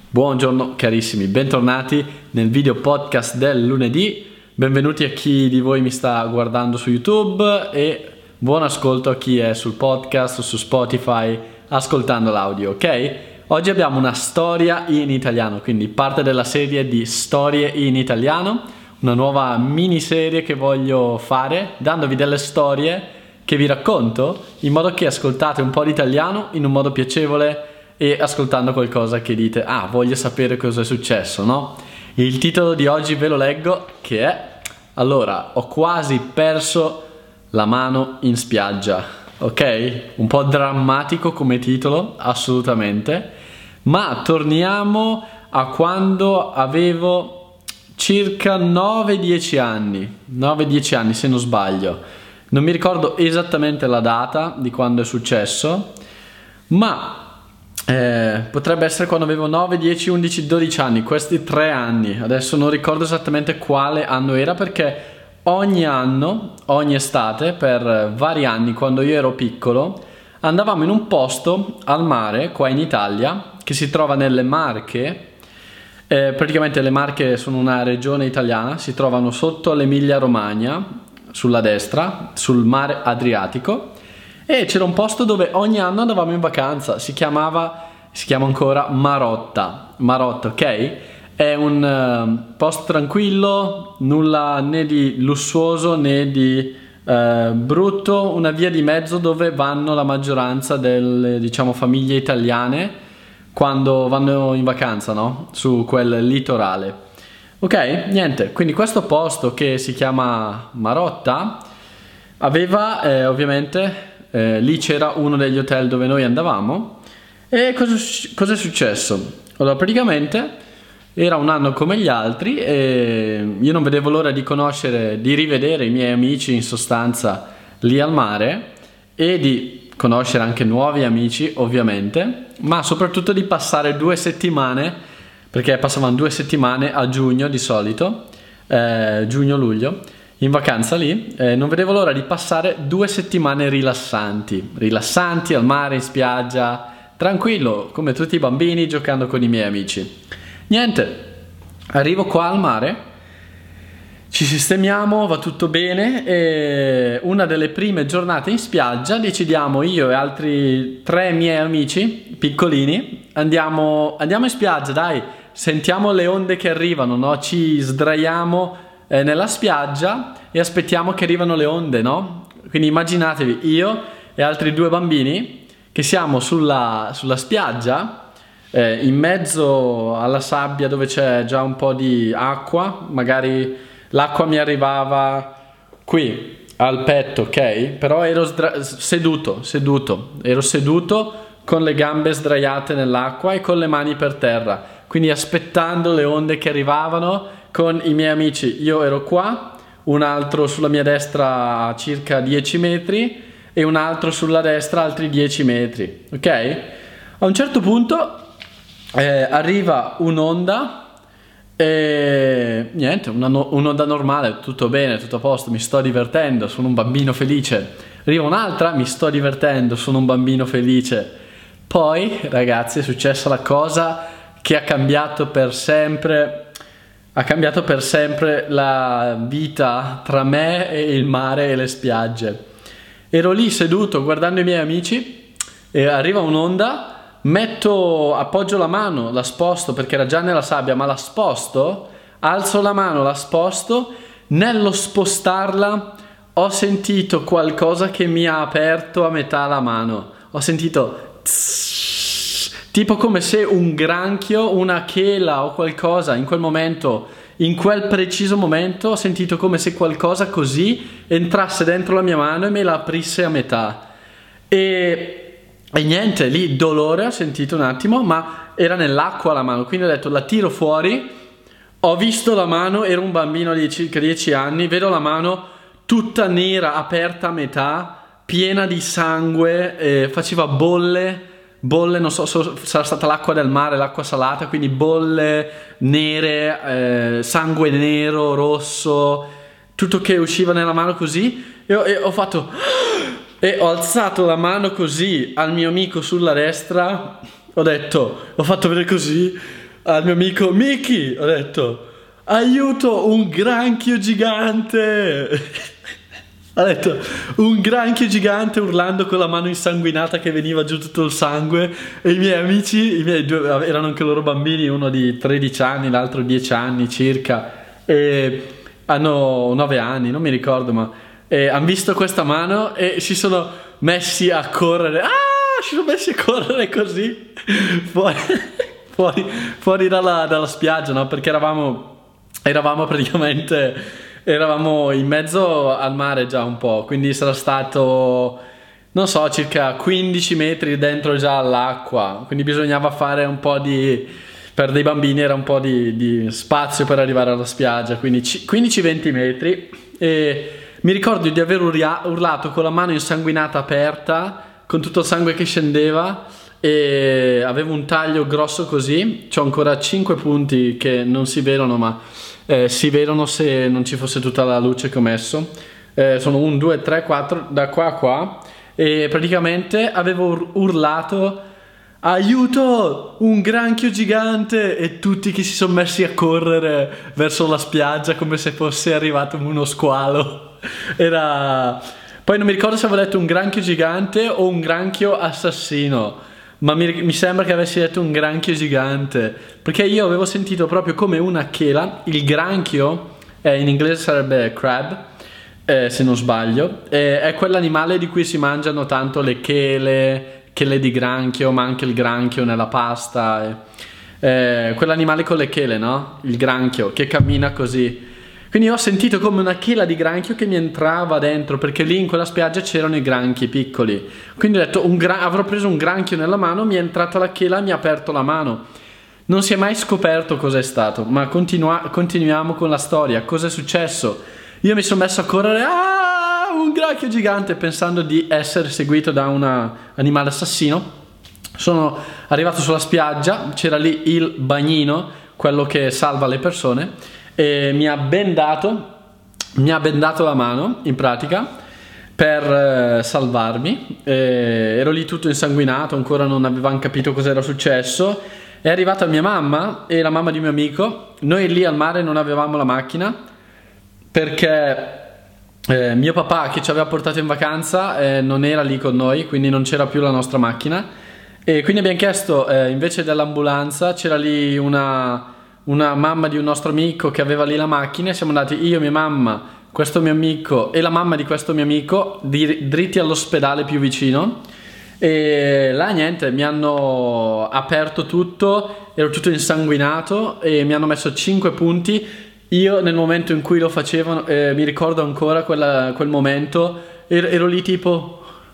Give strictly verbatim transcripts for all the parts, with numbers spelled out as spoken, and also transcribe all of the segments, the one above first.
Buongiorno carissimi, bentornati nel video podcast del lunedì, benvenuti a chi di voi mi sta guardando su YouTube e buon ascolto a chi è sul podcast o su Spotify ascoltando l'audio, ok? Oggi abbiamo una storia in italiano, quindi parte della serie di storie in italiano, una nuova miniserie che voglio fare dandovi delle storie che vi racconto in modo che ascoltate un po' di italiano in un modo piacevole e ascoltando qualcosa che dite, ah, voglio sapere cosa è successo, no? Il titolo di oggi ve lo leggo che è, allora, ho quasi perso la mano in spiaggia, ok? Un po' drammatico come titolo, assolutamente, ma torniamo a quando avevo circa nove dieci anni, nove dieci anni se non sbaglio, non mi ricordo esattamente la data di quando è successo, ma Eh, potrebbe essere quando avevo nove, dieci, undici, dodici anni, questi tre anni. Adesso non ricordo esattamente quale anno era perché ogni anno, ogni estate, per vari anni, quando io ero piccolo, andavamo in un posto al mare, qua in Italia, che si trova nelle Marche. Eh, praticamente le Marche sono una regione italiana, si trovano sotto l'Emilia Romagna, sulla destra, sul mare Adriatico. E c'era un posto dove ogni anno andavamo in vacanza, si chiamava, si chiama ancora Marotta, Marotta, ok? È un uh, posto tranquillo, nulla né di lussuoso né di uh, brutto, una via di mezzo dove vanno la maggioranza delle, diciamo, famiglie italiane quando vanno in vacanza, no? Su quel litorale. Ok, niente, quindi questo posto che si chiama Marotta aveva eh, ovviamente... Eh, lì c'era uno degli hotel dove noi andavamo e cosa, cosa è successo? Allora praticamente era un anno come gli altri e io non vedevo l'ora di conoscere, di rivedere i miei amici in sostanza lì al mare e di conoscere anche nuovi amici ovviamente, ma soprattutto di passare due settimane, perché passavano due settimane a giugno di solito, eh, giugno-luglio, in vacanza lì, eh, non vedevo l'ora di passare due settimane rilassanti, rilassanti al mare, in spiaggia, tranquillo, come tutti i bambini, giocando con i miei amici. Niente, arrivo qua al mare, ci sistemiamo, va tutto bene e una delle prime giornate in spiaggia decidiamo io e altri tre miei amici piccolini, andiamo, andiamo in spiaggia, dai, sentiamo le onde che arrivano, no? Ci sdraiamo Eh, nella spiaggia e aspettiamo che arrivano le onde, no? Quindi immaginatevi io e altri due bambini che siamo sulla, sulla spiaggia eh, in mezzo alla sabbia dove c'è già un po' di acqua, magari l'acqua mi arrivava qui al petto, ok? Però ero sdra- seduto, seduto, ero seduto con le gambe sdraiate nell'acqua e con le mani per terra, quindi aspettando le onde che arrivavano con i miei amici. Io ero qua, un altro sulla mia destra a circa dieci metri e un altro sulla destra altri dieci metri, ok? A un certo punto eh, arriva un'onda e niente, una no- un'onda normale, tutto bene, tutto a posto, mi sto divertendo, sono un bambino felice. Arriva un'altra, mi sto divertendo, sono un bambino felice. Poi, ragazzi, è successa la cosa che ha cambiato per sempre ha cambiato per sempre la vita tra me e il mare e le spiagge. Ero lì seduto guardando i miei amici e arriva un'onda, metto, appoggio la mano, la sposto perché era già nella sabbia, ma la sposto, alzo la mano, la sposto, nello spostarla ho sentito qualcosa che mi ha aperto a metà la mano. Ho sentito tss, tipo come se un granchio, una chela o qualcosa in quel momento, in quel preciso momento ho sentito come se qualcosa così entrasse dentro la mia mano e me la aprisse a metà e, e niente, lì dolore ho sentito un attimo, ma era nell'acqua la mano, quindi ho detto la tiro fuori, ho visto la mano, ero un bambino di circa dieci anni, vedo la mano tutta nera, aperta a metà, piena di sangue, eh, faceva bolle bolle, non so, so sarà stata l'acqua del mare, l'acqua salata, quindi bolle nere, eh, sangue nero, rosso, tutto che usciva nella mano così e ho, e ho fatto e ho alzato la mano così al mio amico sulla destra, ho detto, ho fatto vedere così al mio amico Miki, ho detto aiuto, un granchio gigante. Ha detto un granchio gigante urlando con la mano insanguinata che veniva giù tutto il sangue, e i miei amici, i miei due, erano anche loro bambini, uno di tredici anni, l'altro dieci anni circa, e hanno nove anni, non mi ricordo, ma e hanno visto questa mano e si sono messi a correre. Ah, si sono messi a correre così fuori, fuori, fuori dalla, dalla spiaggia, no? Perché eravamo, eravamo praticamente... Eravamo in mezzo al mare già un po', quindi sarà stato, non so, circa quindici metri dentro già all'acqua, quindi bisognava fare un po' di, per dei bambini era un po' di, di spazio per arrivare alla spiaggia, quindi quindici venti metri, e mi ricordo di aver urlato con la mano insanguinata aperta, con tutto il sangue che scendeva, e avevo un taglio grosso così, c'ho ancora cinque punti che non si vedono, ma eh, si vedono se non ci fosse tutta la luce che ho messo. Eh, sono uno, due, tre, quattro da qua a qua, e praticamente avevo ur- urlato aiuto, un granchio gigante, e tutti che si sono messi a correre verso la spiaggia come se fosse arrivato uno squalo. Era... Poi non mi ricordo se avevo detto un granchio gigante o un granchio assassino, ma mi, mi sembra che avessi detto un granchio gigante, perché io avevo sentito proprio come una chela. Il granchio eh, in inglese sarebbe crab, eh, se non sbaglio, eh, è quell'animale di cui si mangiano tanto le chele, chele di granchio, ma anche il granchio nella pasta, eh, eh, quell'animale con le chele, no? Il granchio che cammina così. Quindi ho sentito come una chela di granchio che mi entrava dentro, perché lì in quella spiaggia c'erano i granchi piccoli. Quindi ho detto un gra- avrò preso un granchio nella mano, mi è entrata la chela, mi ha aperto la mano. Non si è mai scoperto cos'è stato, ma continua- continuiamo con la storia. Cosa è successo? Io mi sono messo a correre, ah, un granchio gigante, pensando di essere seguito da un animale assassino. Sono arrivato sulla spiaggia, c'era lì il bagnino, quello che salva le persone, e mi ha bendato, mi ha bendato la mano, in pratica, per eh, salvarmi. E ero lì tutto insanguinato, ancora non avevamo capito cosa era successo. È arrivata mia mamma e la mamma di mio amico. Noi lì al mare non avevamo la macchina, perché eh, mio papà, che ci aveva portato in vacanza, eh, non era lì con noi, quindi non c'era più la nostra macchina, e quindi abbiamo chiesto, eh, invece dell'ambulanza c'era lì una... una mamma di un nostro amico che aveva lì la macchina, e siamo andati io, mia mamma, questo mio amico e la mamma di questo mio amico di, dritti all'ospedale più vicino. E là niente, mi hanno aperto tutto, ero tutto insanguinato e mi hanno messo cinque punti. Io nel momento in cui lo facevano, eh, mi ricordo ancora quella, quel momento, ero, ero lì tipo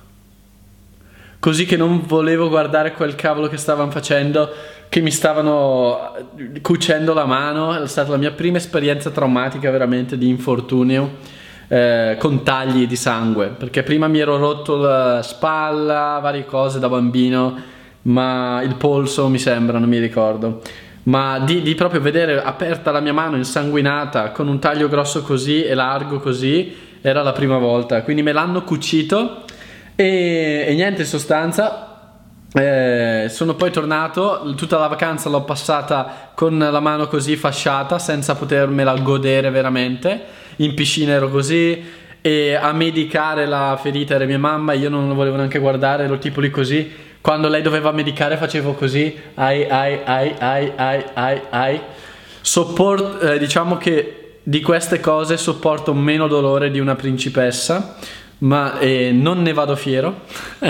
così, che non volevo guardare quel cavolo che stavano facendo, che mi stavano cucendo la mano. È stata la mia prima esperienza traumatica veramente di infortunio, eh, con tagli di sangue, perché prima mi ero rotto la spalla, varie cose da bambino, ma il polso mi sembra, non mi ricordo, ma di, di proprio vedere aperta la mia mano insanguinata con un taglio grosso così e largo così era la prima volta. Quindi me l'hanno cucito e, e niente, in sostanza Eh, sono poi tornato, tutta la vacanza l'ho passata con la mano così fasciata, senza potermela godere veramente. In piscina ero così, e a medicare la ferita era mia mamma, io non lo volevo neanche guardare, ero tipo lì così. Quando lei doveva medicare facevo così, ai ai ai ai ai ai ai. Sopport- eh, diciamo che di queste cose sopporto meno dolore di una principessa, ma eh, non ne vado fiero.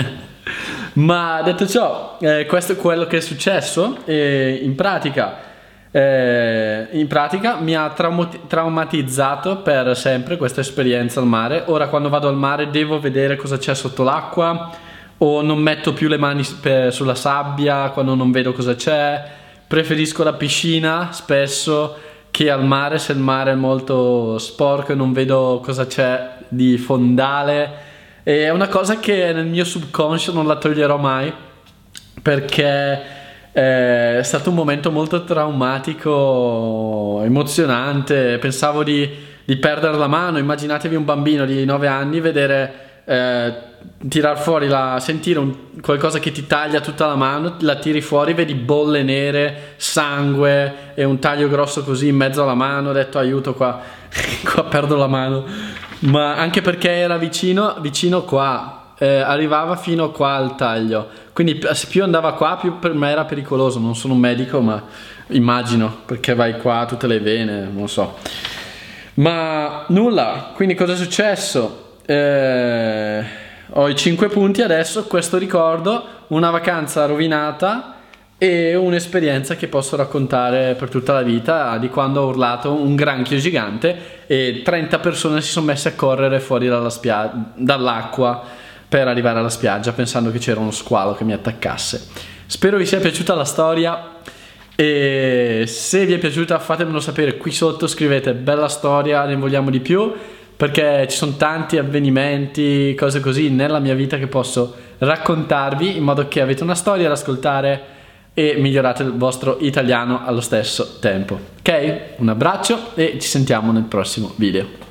Ma detto ciò, eh, questo è quello che è successo. E in pratica, eh, in pratica mi ha trauma- traumatizzato per sempre questa esperienza al mare. Ora quando vado al mare devo vedere cosa c'è sotto l'acqua, o non metto più le mani per, sulla sabbia quando non vedo cosa c'è. Preferisco la piscina spesso che al mare, se il mare è molto sporco e non vedo cosa c'è di fondale. È una cosa che nel mio subconscio non la toglierò mai, perché è stato un momento molto traumatico, emozionante. Pensavo di, di perdere la mano. Immaginatevi un bambino di nove anni vedere eh, tirar fuori la, sentire un, qualcosa che ti taglia tutta la mano, la tiri fuori, vedi bolle nere, sangue e un taglio grosso così in mezzo alla mano. Ho detto aiuto, qua, qua perdo la mano, ma anche perché era vicino, vicino qua, eh, arrivava fino qua al taglio, quindi più andava qua più per me era pericoloso. Non sono un medico, ma immagino, perché vai qua tutte le vene, non so. Ma nulla, quindi cosa è successo? Eh, ho i cinque punti adesso, questo ricordo, una vacanza rovinata e un'esperienza che posso raccontare per tutta la vita, di quando ho urlato un granchio gigante e trenta persone si sono messe a correre fuori dalla spia- dall'acqua per arrivare alla spiaggia pensando che c'era uno squalo che mi attaccasse. Spero vi sia piaciuta la storia. E se vi è piaciuta fatemelo sapere qui sotto, scrivete bella storia, ne vogliamo di più, perché ci sono tanti avvenimenti, cose così nella mia vita che posso raccontarvi in modo che avete una storia da ascoltare e migliorate il vostro italiano allo stesso tempo. Ok? Un abbraccio e ci sentiamo nel prossimo video.